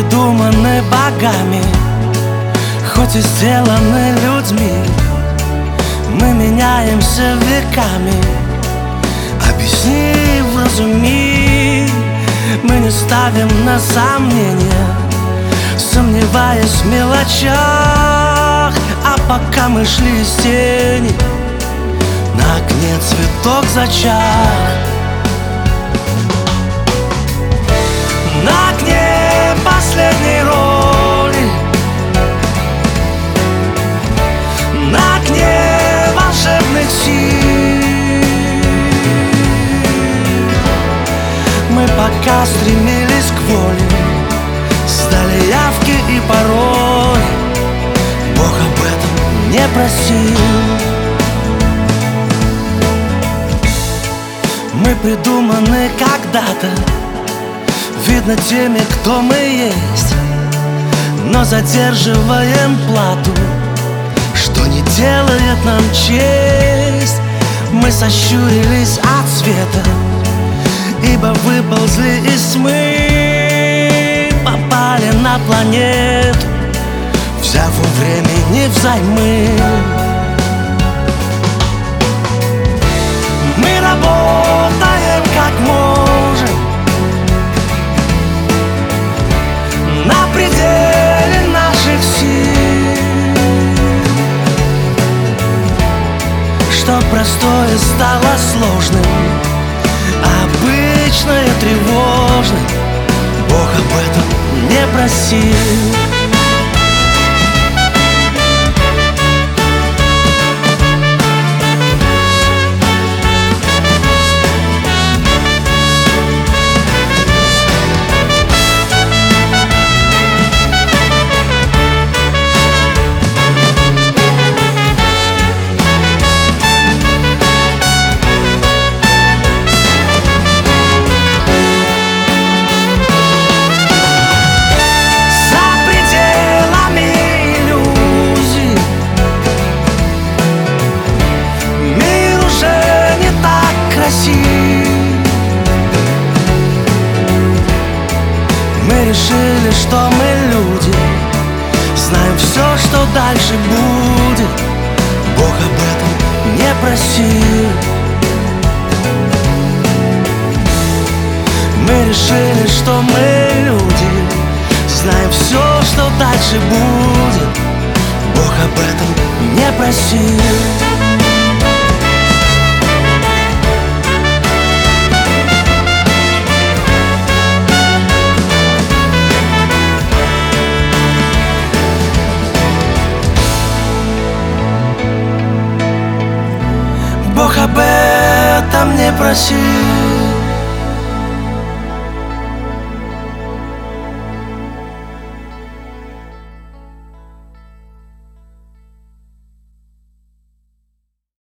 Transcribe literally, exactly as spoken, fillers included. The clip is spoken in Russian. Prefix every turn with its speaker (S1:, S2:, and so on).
S1: придуманы богами, хоть и сделаны людьми. Мы меняемся веками. Объясни, вразуми, мы не ставим на сомнение, сомневаясь в мелочах. А пока мы шли из тени, на окне цветок зачах. На окне последней роли, на окне волшебных сил мы пока стремились к воле, сдали явки и пароли. Бог об этом не просил. Мы придуманы когда-то, видно теми, кто мы есть, но задерживаем плату, что не делает нам честь. Мы сощурились от света, ибо выползли из тьмы, попали на планету, взяв у времени взаймы. Мы работаем как можем, на пределе наших сил, что простое стало сложным, а обычное тревожным. Бог об этом не просил. Мы решили, что мы люди, знаем все, что дальше будет. Бог об этом не просил. Мы решили, что мы люди, знаем все, что дальше будет. Бог об этом не просил. Бог об этом не просил.